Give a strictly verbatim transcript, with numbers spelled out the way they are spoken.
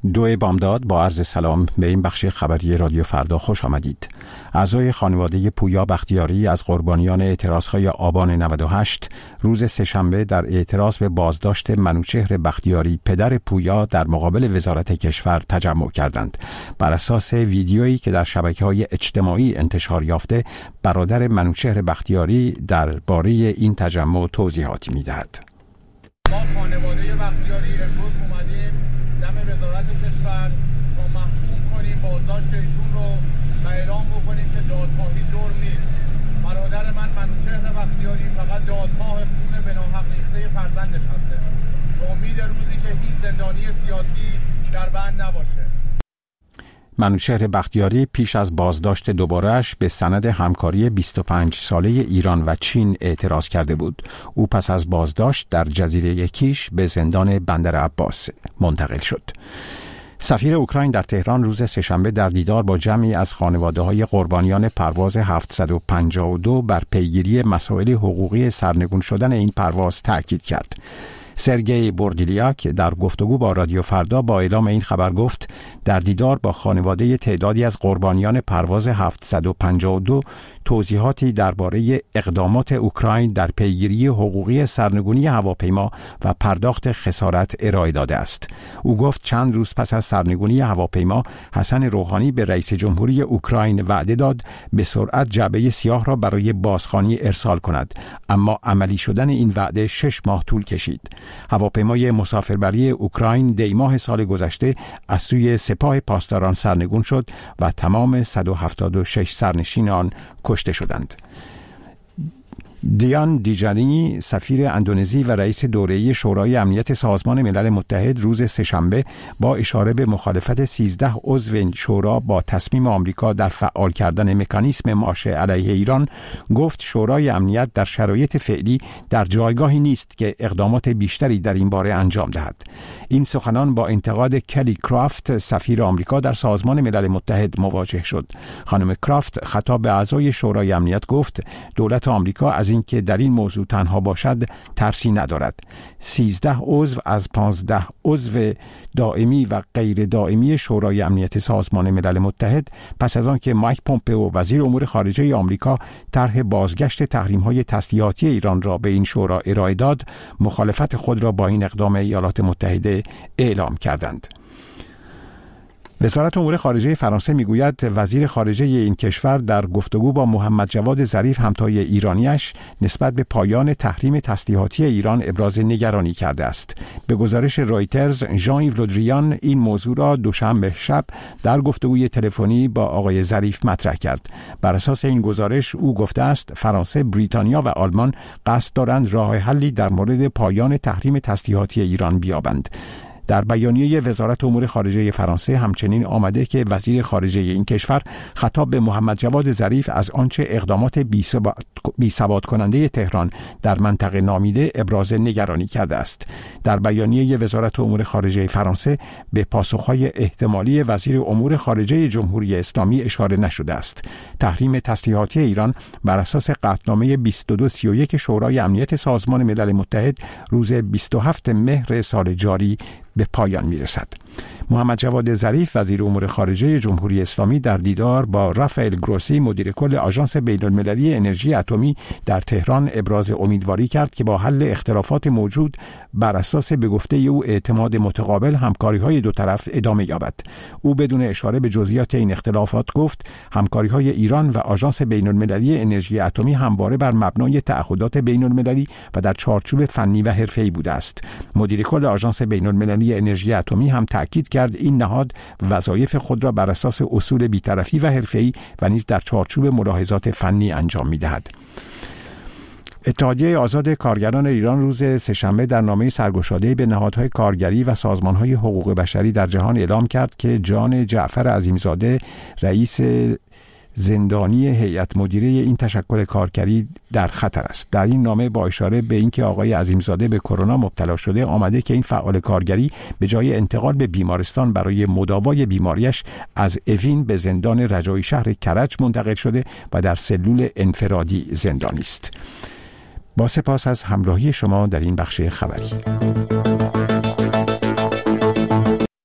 دو بامداد با عرض سلام به این بخش خبری رادیو فردا خوش آمدید. اعضای خانواده پویا بختیاری از قربانیان اعتراضهای آبان نود و هشت روز سه‌شنبه در اعتراض به بازداشت منوچهر بختیاری پدر پویا در مقابل وزارت کشور تجمع کردند. بر اساس ویدیویی که در شبکه‌های اجتماعی انتشار یافته، برادر منوچهر بختیاری درباره این تجمع توضیحاتی می‌دهد. ما خانواده بختیاری امروز اومدیم دم وزارت کشور تا محکوم کنیم بازداشت ایشون رو و اعلام بکنیم که دادخواهی جرم نیست. برادر من منوچهر بختیاری فقط دادخواه خون به ناحق ریخته فرزندش هسته. به امید روزی که هیچ زندانی سیاسی در بند نباشه. منوچهر بختیاری پیش از بازداشت دوباره‌اش به سند همکاری بیست و پنج ساله ایران و چین اعتراض کرده بود. او پس از بازداشت در جزیره کیش به زندان بندر عباس منتقل شد. سفیر اوکراین در تهران روز سه‌شنبه در دیدار با جمعی از خانواده‌های قربانیان پرواز هفتصد و پنجاه و دو بر پیگیری مسائل حقوقی سرنگون شدن این پرواز تأکید کرد. سرگئی بوردیلیاک در گفتگو با رادیو فردا با اعلام این خبر گفت در دیدار با خانواده تعدادی از قربانیان پرواز هفتصد و پنجاه و دو توضیحاتی درباره اقدامات اوکراین در پیگیری حقوقی سرنگونی هواپیما و پرداخت خسارت ارائه داده است. او گفت چند روز پس از سرنگونی هواپیما حسن روحانی به رئیس جمهوری اوکراین وعده داد به سرعت جعبه سیاه را برای بازخوانی ارسال کند، اما عملی شدن این وعده شش ماه طول کشید. هواپیمای مسافربری اوکراین دی ماه سال گذشته از سوی سپاه پاسداران سرنگون شد و تمام صد و هفتاد و شش سرنشین آن کشته شدند. دیان دیجانی سفیر اندونزی و رئیس دوره‌ای شورای امنیت سازمان ملل متحد روز سه‌شنبه با اشاره به مخالفت سیزده عضو شورا با تصمیم آمریکا در فعال کردن مکانیسم مارش علیه ایران گفت شورای امنیت در شرایط فعلی در جایگاهی نیست که اقدامات بیشتری در این باره انجام دهد. این سخنان با انتقاد کلی کرافت سفیر آمریکا در سازمان ملل متحد مواجه شد. خانم کرافت خطاب به اعضای شورای امنیت گفت دولت آمریکا از اینکه در این موضوع تنها باشد ترسی ندارد. سیزده عضو از پانزده عضو دائمی و غیر دائمی شورای امنیت سازمان ملل متحد پس از آن که مایک پومپئو وزیر امور خارجه آمریکا طرح بازگشت تحریم‌های تسلیحاتی ایران را به این شورا ارائه داد، مخالفت خود را با این اقدام ایالات متحده اعلام کردند. وزارت امور خارجه فرانسه میگوید وزیر خارجه این کشور در گفتگو با محمد جواد ظریف همتای ایرانیش نسبت به پایان تحریم تسلیحاتی ایران ابراز نگرانی کرده است. به گزارش رایترز، ژان ایو لودریان این موضوع را دوشنبه شب در گفتگوی تلفنی با آقای ظریف مطرح کرد. بر اساس این گزارش او گفته است فرانسه، بریتانیا و آلمان قصد دارند راه حلی در مورد پایان تحریم تسلیحاتی ایران بیابند. در بیانیه وزارت امور خارجه فرانسه همچنین آمده که وزیر خارجه این کشور خطاب به محمد جواد ظریف از آنچه اقدامات بی‌ثبات کننده تهران در منطقه نامیده ابراز نگرانی کرده است. در بیانیه وزارت امور خارجه فرانسه به پاسخهای احتمالی وزیر امور خارجه جمهوری اسلامی اشاره نشده است. تحریم تسلیحاتی ایران بر اساس قطعنامه بیست و دو سی و یک شورای امنیت سازمان ملل متحد روز بیست و هفتم مهر سال جاری به پایان میرسد. محمد جواد ظریف وزیر امور خارجه جمهوری اسلامی در دیدار با رافائل گروسی مدیر کل آژانس بین‌المللی انرژی اتمی در تهران ابراز امیدواری کرد که با حل اختلافات موجود بر اساس به گفته او اعتماد متقابل همکاری‌های دو طرف ادامه یابد. او بدون اشاره به جزئیات این اختلافات گفت همکاری‌های ایران و آژانس بین‌المللی انرژی اتمی همواره بر مبنای تعهدات بین‌المللی و در چارچوب فنی و حرفه‌ای بوده است. مدیر کل آژانس بین‌المللی انرژی اتمی هم تاکید کرد این نهاد وظایف خود را بر اساس اصول بی‌طرفی و حرفه‌ای و نیز در چارچوب ملاحظات فنی انجام می‌دهد. اتحادیه آزاد کارگران ایران روز سه‌شنبه در نامه سرگشاده‌ای به نهادهای کارگری و سازمان‌های حقوق بشری در جهان اعلام کرد که جان جعفر عظیمزاده رئیس زندانی هیئت مدیره این تشکل کارگری در خطر است. در این نامه با اشاره به اینکه آقای عظیمزاده به کرونا مبتلا شده آمده که این فعال کارگری به جای انتقال به بیمارستان برای مداوای بیماریش از اوین به زندان رجایی شهر کرج منتقل شده و در سلول انفرادی زندانی است. با سپاس از همراهی شما در این بخش خبری.